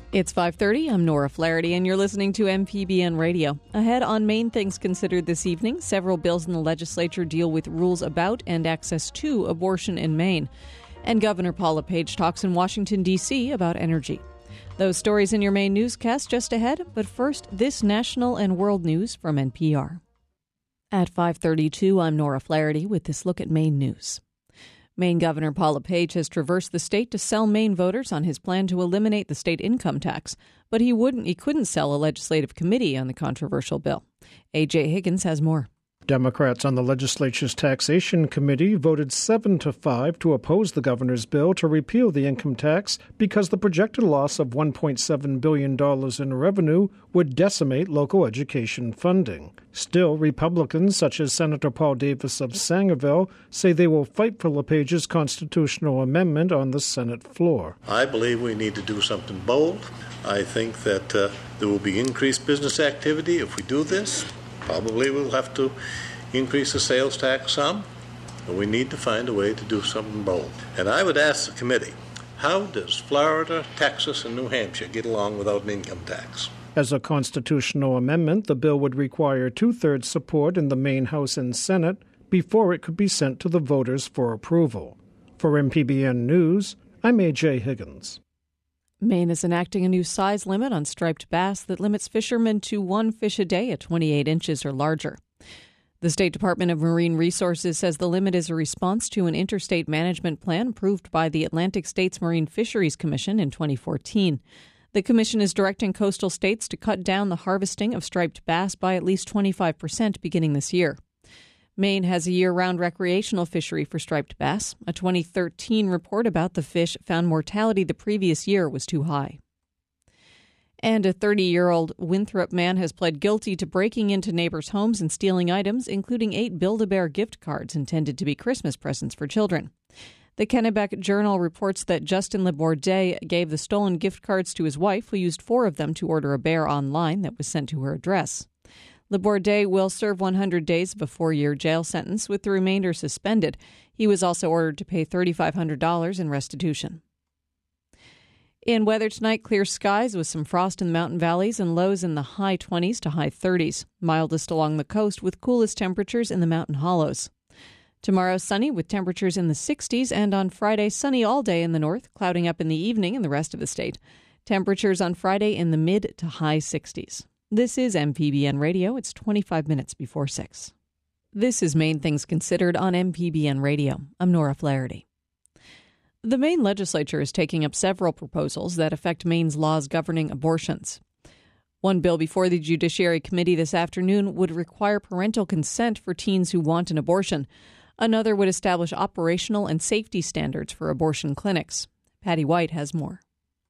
It's 5:30. I'm Nora Flaherty, and you're listening to MPBN Radio. Ahead on Main Things Considered this evening, several bills in the legislature deal with rules about and access to abortion in Maine. And Governor Paul LePage talks in Washington, D.C. about energy. Those stories in your main newscast just ahead, but first, this national and world news from NPR. At 5:32, I'm Nora Flaherty with this look at Maine news. Maine Governor Paul LePage has traversed the state to sell Maine voters on his plan to eliminate the state income tax, but he couldn't sell a legislative committee on the controversial bill. A.J. Higgins has more. Democrats on the legislature's taxation committee voted 7-5 to oppose the governor's bill to repeal the income tax because the projected loss of $1.7 billion in revenue would decimate local education funding. Still, Republicans such as Senator Paul Davis of Sangerville say they will fight for LePage's constitutional amendment on the Senate floor. I believe we need to do something bold. I think that there will be increased business activity if we do this. Probably we'll have to increase the sales tax some, but we need to find a way to do something bold. And I would ask the committee, how does Florida, Texas, and New Hampshire get along without an income tax? As a constitutional amendment, the bill would require 2/3 support in the Maine House and Senate before it could be sent to the voters for approval. For MPBN News, I'm A.J. Higgins. Maine is enacting a new size limit on striped bass that limits fishermen to one fish a day at 28 inches or larger. The State Department of Marine Resources says the limit is a response to an interstate management plan approved by the Atlantic States Marine Fisheries Commission in 2014. The commission is directing coastal states to cut down the harvesting of striped bass by at least 25% beginning this year. Maine has a year-round recreational fishery for striped bass. A 2013 report about the fish found mortality the previous year was too high. And a 30-year-old Winthrop man has pled guilty to breaking into neighbors' homes and stealing items, including 8 Build-A-Bear gift cards intended to be Christmas presents for children. The Kennebec Journal reports that Justin Laborde gave the stolen gift cards to his wife, who used 4 of them to order a bear online that was sent to her address. Laborde will serve 100 days of a 4-year jail sentence, with the remainder suspended. He was also ordered to pay $3,500 in restitution. In weather tonight, clear skies with some frost in the mountain valleys and lows in the high 20s to high 30s. Mildest along the coast with coolest temperatures in the mountain hollows. Tomorrow, sunny with temperatures in the 60s, and on Friday, sunny all day in the north, clouding up in the evening in the rest of the state. Temperatures on Friday in the mid to high 60s. This is MPBN Radio. It's 25 minutes before 6. This is Maine Things Considered on MPBN Radio. I'm Nora Flaherty. The Maine legislature is taking up several proposals that affect Maine's laws governing abortions. One bill before the Judiciary Committee this afternoon would require parental consent for teens who want an abortion. Another would establish operational and safety standards for abortion clinics. Patty White has more.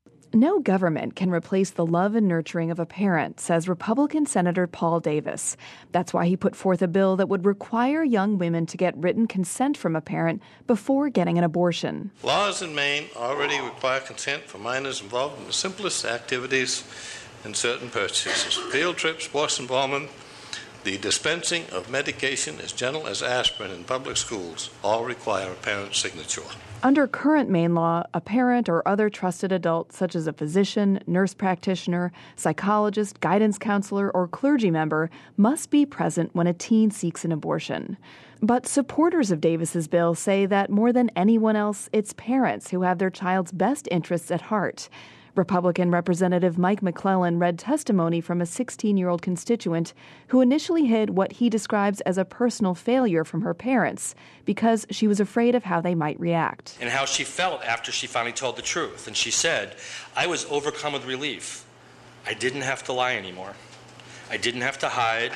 No government can replace the love and nurturing of a parent, says Republican Senator Paul Davis. That's why he put forth a bill that would require young women to get written consent from a parent before getting an abortion. Laws in Maine already require consent for minors involved in the simplest activities and certain purchases. Field trips, sports involvement, the dispensing of medication as gentle as aspirin in public schools all require a parent's signature. Under current Maine law, a parent or other trusted adult, such as a physician, nurse practitioner, psychologist, guidance counselor, or clergy member, must be present when a teen seeks an abortion. But supporters of Davis's bill say that more than anyone else, it's parents who have their child's best interests at heart. Republican Representative Mike McClellan read testimony from a 16-year-old constituent who initially hid what he describes as a personal failure from her parents because she was afraid of how they might react. And how she felt after she finally told the truth. And she said, I was overcome with relief. I didn't have to lie anymore. I didn't have to hide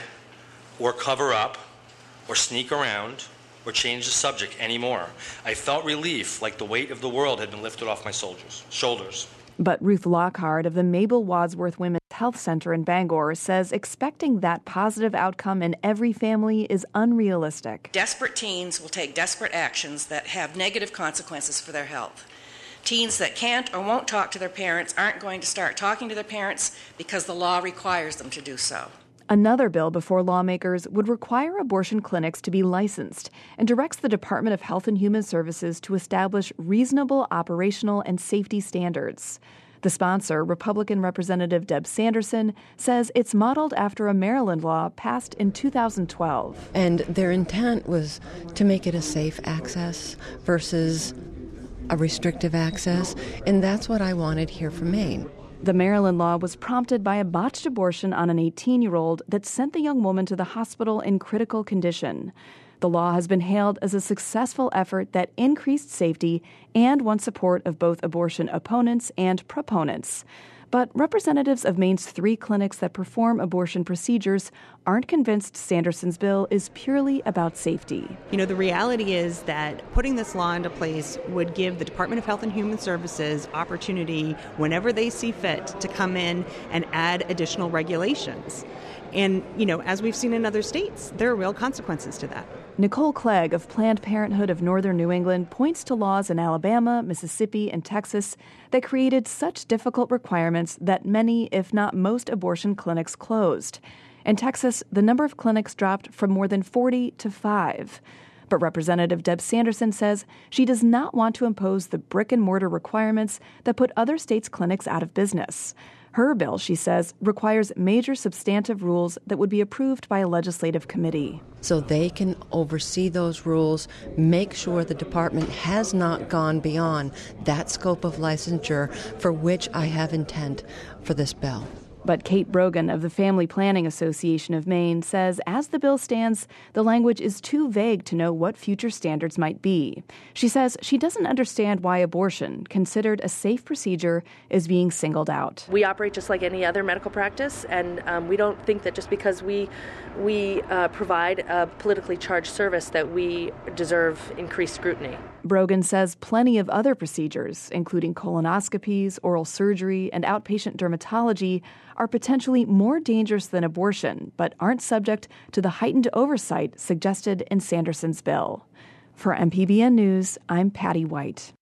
or cover up or sneak around or change the subject anymore. I felt relief, like the weight of the world had been lifted off my shoulders. But Ruth Lockhart of the Mabel Wadsworth Women's Health Center in Bangor says expecting that positive outcome in every family is unrealistic. Desperate teens will take desperate actions that have negative consequences for their health. Teens that can't or won't talk to their parents aren't going to start talking to their parents because the law requires them to do so. Another bill before lawmakers would require abortion clinics to be licensed and directs the Department of Health and Human Services to establish reasonable operational and safety standards. The sponsor, Republican Representative Deb Sanderson, says it's modeled after a Maryland law passed in 2012. And their intent was to make it a safe access versus a restrictive access, and that's what I wanted here for Maine. The Maryland law was prompted by a botched abortion on an 18-year-old that sent the young woman to the hospital in critical condition. The law has been hailed as a successful effort that increased safety and won support of both abortion opponents and proponents. But representatives of Maine's 3 clinics that perform abortion procedures aren't convinced Sanderson's bill is purely about safety. You know, the reality is that putting this law into place would give the Department of Health and Human Services opportunity whenever they see fit to come in and add additional regulations. And, you know, as we've seen in other states, there are real consequences to that. Nicole Clegg of Planned Parenthood of Northern New England points to laws in Alabama, Mississippi, and Texas that created such difficult requirements that many, if not most, abortion clinics closed. In Texas, the number of clinics dropped from more than 40 to 5. But Representative Deb Sanderson says she does not want to impose the brick-and-mortar requirements that put other states' clinics out of business. Her bill, she says, requires major substantive rules that would be approved by a legislative committee. So they can oversee those rules, make sure the department has not gone beyond that scope of licensure for which I have intent for this bill. But Kate Brogan of the Family Planning Association of Maine says as the bill stands, the language is too vague to know what future standards might be. She says she doesn't understand why abortion, considered a safe procedure, is being singled out. We operate just like any other medical practice, and we don't think that just because we provide a politically charged service that we deserve increased scrutiny. Brogan says plenty of other procedures, including colonoscopies, oral surgery, and outpatient dermatology, are potentially more dangerous than abortion, but aren't subject to the heightened oversight suggested in Sanderson's bill. For MPBN News, I'm Patty White.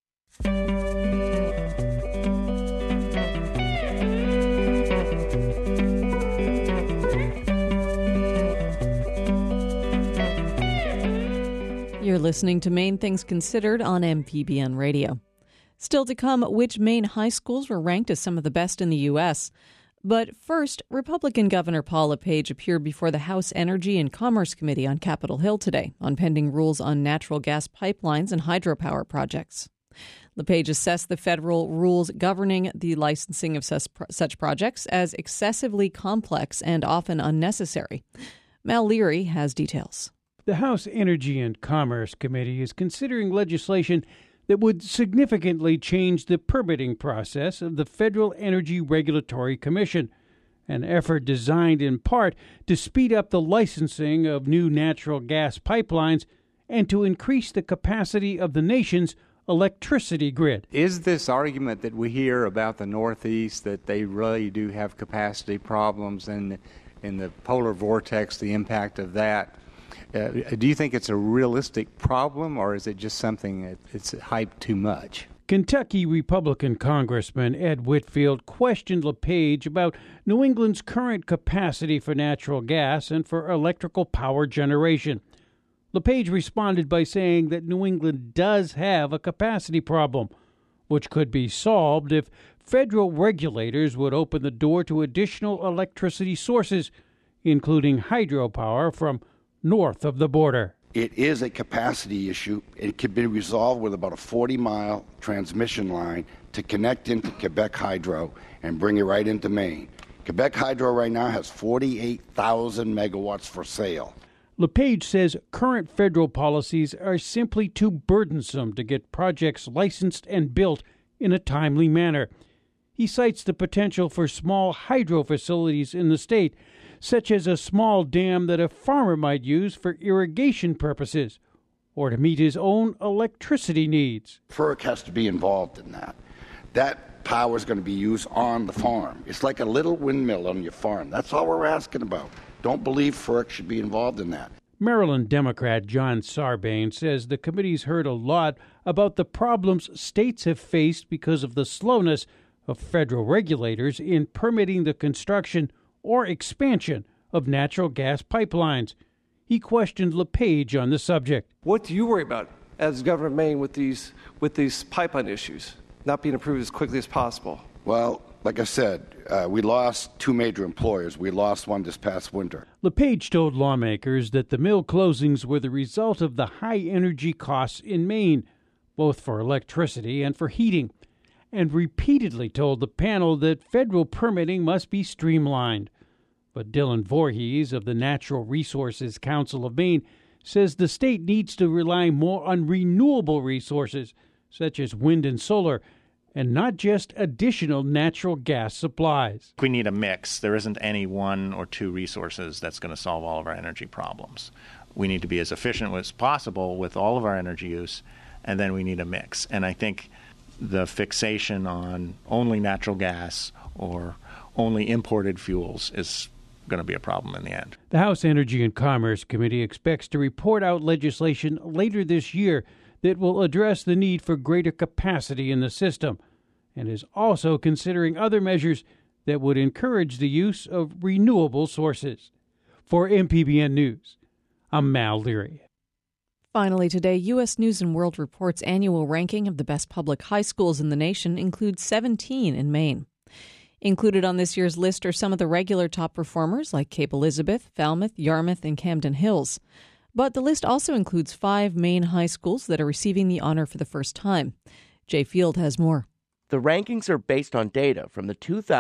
You're listening to Maine Things Considered on MPBN Radio. Still to come, which Maine high schools were ranked as some of the best in the U.S. But first, Republican Governor Paul LePage appeared before the House Energy and Commerce Committee on Capitol Hill today on pending rules on natural gas pipelines and hydropower projects. LePage assessed the federal rules governing the licensing of such projects as excessively complex and often unnecessary. Mal Leary has details. The House Energy and Commerce Committee is considering legislation that would significantly change the permitting process of the Federal Energy Regulatory Commission, an effort designed in part to speed up the licensing of new natural gas pipelines and to increase the capacity of the nation's electricity grid. Is this argument that we hear about the Northeast, that they really do have capacity problems and in the polar vortex, the impact of that, do you think it's a realistic problem, or is it just something that's hyped too much? Kentucky Republican Congressman Ed Whitfield questioned LePage about New England's current capacity for natural gas and for electrical power generation. LePage responded by saying that New England does have a capacity problem, which could be solved if federal regulators would open the door to additional electricity sources, including hydropower from north of the border. It is a capacity issue. It could be resolved with about a 40-mile transmission line to connect into Quebec Hydro and bring it right into Maine. Quebec Hydro right now has 48,000 megawatts for sale. LePage says current federal policies are simply too burdensome to get projects licensed and built in a timely manner. He cites the potential for small hydro facilities in the state, such as a small dam that a farmer might use for irrigation purposes or to meet his own electricity needs. FERC has to be involved in that. That power is going to be used on the farm. It's like a little windmill on your farm. That's all we're asking about. Don't believe FERC should be involved in that. Maryland Democrat John Sarbanes says the committee's heard a lot about the problems states have faced because of the slowness of federal regulators in permitting the construction or expansion of natural gas pipelines. He questioned LePage on the subject. What do you worry about as governor of Maine with these pipeline issues not being approved as quickly as possible? Well, like I said, we lost two major employers. We lost one this past winter. LePage told lawmakers that the mill closings were the result of the high energy costs in Maine, both for electricity and for heating, and repeatedly told the panel that federal permitting must be streamlined. But Dylan Voorhees of the Natural Resources Council of Maine says the state needs to rely more on renewable resources, such as wind and solar, and not just additional natural gas supplies. We need a mix. There isn't any one or two resources that's going to solve all of our energy problems. We need to be as efficient as possible with all of our energy use, and then we need a mix. And I think the fixation on only natural gas or only imported fuels is going to be a problem in the end. The House Energy and Commerce Committee expects to report out legislation later this year that will address the need for greater capacity in the system, and is also considering other measures that would encourage the use of renewable sources. For MPBN News, I'm Mal Leary. Finally today, U.S. News & World Report's annual ranking of the best public high schools in the nation includes 17 in Maine. Included on this year's list are some of the regular top performers like Cape Elizabeth, Falmouth, Yarmouth, and Camden Hills. But the list also includes 5 Maine high schools that are receiving the honor for the first time. Jay Field has more. The rankings are based on data from the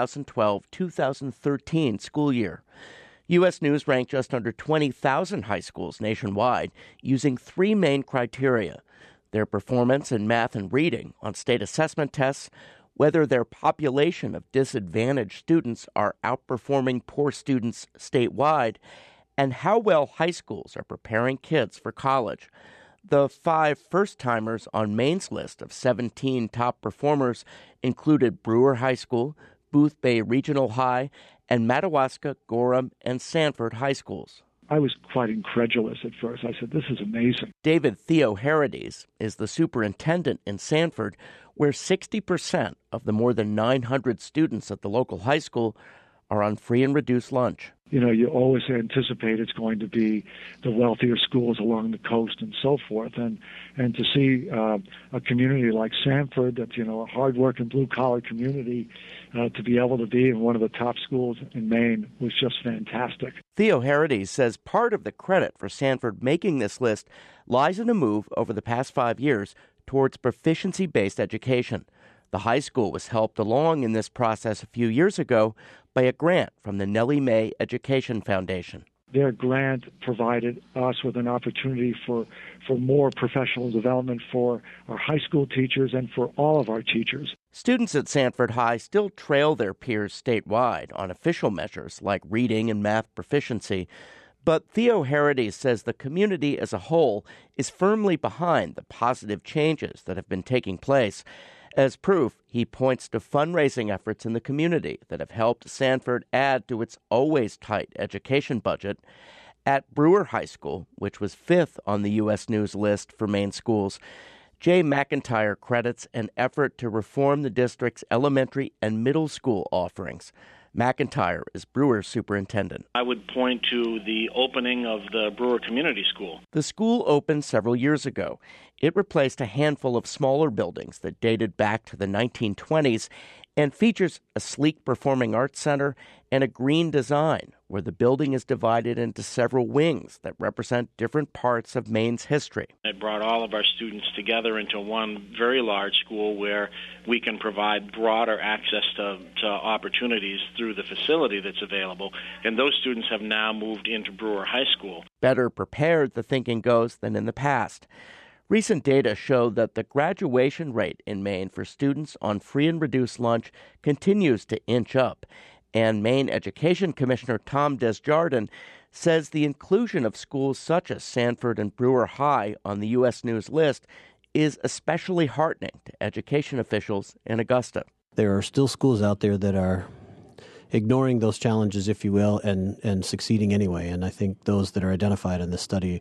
2012-2013 school year. U.S. News ranked just under 20,000 high schools nationwide using 3 main criteria: their performance in math and reading on state assessment tests, whether their population of disadvantaged students are outperforming poor students statewide, and how well high schools are preparing kids for college. The 5 first-timers on Maine's list of 17 top performers included Brewer High School, Booth Bay Regional High, and Madawaska, Gorham, and Sanford High Schools. I was quite incredulous at first. I said, this is amazing. David Theoharides is the superintendent in Sanford, where 60% of the more than 900 students at the local high school are on free and reduced lunch. You know, you always anticipate it's going to be the wealthier schools along the coast and so forth. And to see a community like Sanford, that's, you know, a hard-working blue-collar community, to be able to be in one of the top schools in Maine was just fantastic. Theoharides says part of the credit for Sanford making this list lies in a move over the past 5 years towards proficiency-based education. The high school was helped along in this process a few years ago by a grant from the Nellie Mae Education Foundation. Their grant provided us with an opportunity for more professional development for our high school teachers and for all of our teachers. Students at Sanford High still trail their peers statewide on official measures like reading and math proficiency. But Theoharides says the community as a whole is firmly behind the positive changes that have been taking place. As proof, he points to fundraising efforts in the community that have helped Sanford add to its always tight education budget. At Brewer High School, which was 5th on the U.S. News list for Maine schools, Jay McIntyre credits an effort to reform the district's elementary and middle school offerings. McIntyre is Brewer's superintendent. I would point to the opening of the Brewer Community School. The school opened several years ago. It replaced a handful of smaller buildings that dated back to the 1920s and features a sleek performing arts center and a green design where the building is divided into several wings that represent different parts of Maine's history. It brought all of our students together into one very large school where we can provide broader access to opportunities through the facility that's available, and those students have now moved into Brewer High School. Better prepared, the thinking goes, than in the past. Recent data show that the graduation rate in Maine for students on free and reduced lunch continues to inch up, and Maine Education Commissioner Tom Desjardins says the inclusion of schools such as Sanford and Brewer High on the U.S. News list is especially heartening to education officials in Augusta. There are still schools out there that are ignoring those challenges, if you will, and succeeding anyway. And I think those that are identified in this study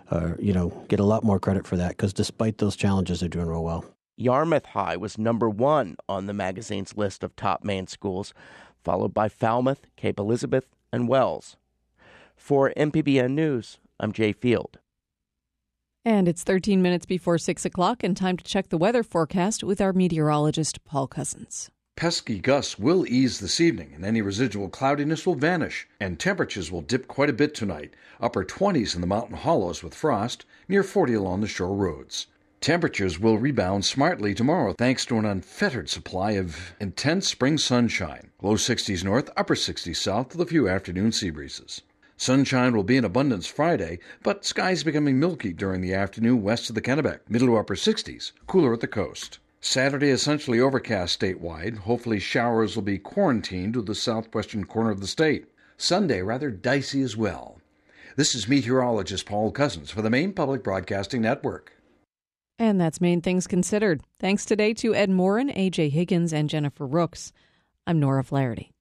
get a lot more credit for that, because despite those challenges, they're doing real well. Yarmouth High was number 1 on the magazine's list of top Maine schools, followed by Falmouth, Cape Elizabeth, and Wells. For MPBN News, I'm Jay Field. And it's 13 minutes before 6 o'clock and time to check the weather forecast with our meteorologist, Paul Cousins. pesky gusts will ease this evening, and any residual cloudiness will vanish, and temperatures will dip quite a bit tonight. Upper 20s in the mountain hollows with frost, near 40 along the shore roads. Temperatures will rebound smartly tomorrow thanks to an unfettered supply of intense spring sunshine. Low 60s north, upper 60s south with a few afternoon sea breezes. Sunshine will be in abundance Friday, but skies becoming milky during the afternoon west of the Kennebec, middle to upper 60s, cooler at the coast. Saturday essentially overcast statewide. Hopefully showers will be quarantined to the southwestern corner of the state. Sunday rather dicey as well. This is meteorologist Paul Cousins for the Maine Public Broadcasting Network. And that's Maine Things Considered. Thanks today to Ed Morin, A.J. Higgins, and Jennifer Rooks. I'm Nora Flaherty.